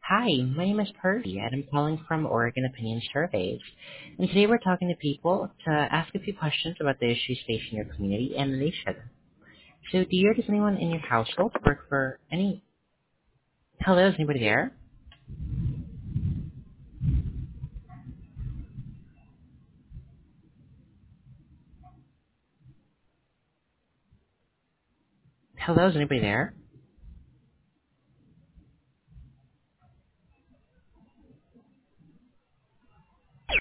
Hi, my name is Percy, and I'm calling from Oregon Opinion Surveys. And today we're talking to people to ask a few questions about the issues facing your community and the nation. So, do you or does anyone in your household work for any... Hello, is anybody there? Hello, is anybody there?